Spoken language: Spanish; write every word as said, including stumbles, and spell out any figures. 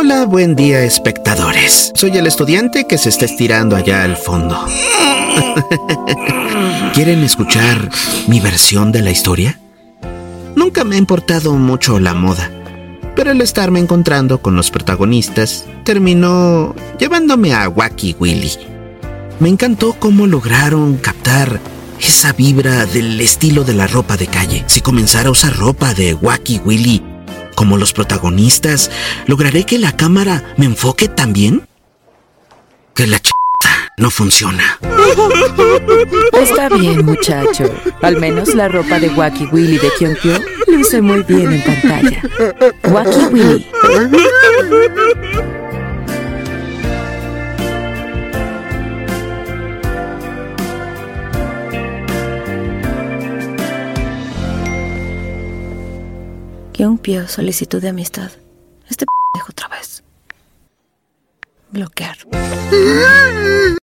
Hola, buen día, espectadores. Soy el estudiante que se está estirando allá al fondo. ¿Quieren escuchar mi versión de la historia? Nunca me ha importado mucho la moda, pero el estarme encontrando con los protagonistas terminó llevándome a Wacky Willy. Me encantó cómo lograron captar esa vibra del estilo de la ropa de calle. Si comenzara a usar ropa de Wacky Willy como los protagonistas, ¿lograré que la cámara me enfoque también? Que la ch... no funciona. Está bien, muchacho. Al menos la ropa de Wacky Willy de Kyonkyo luce muy bien en pantalla. Wacky Willy. Kyonkyo, solicitud de amistad. Este p*** otra vez. Bloquear.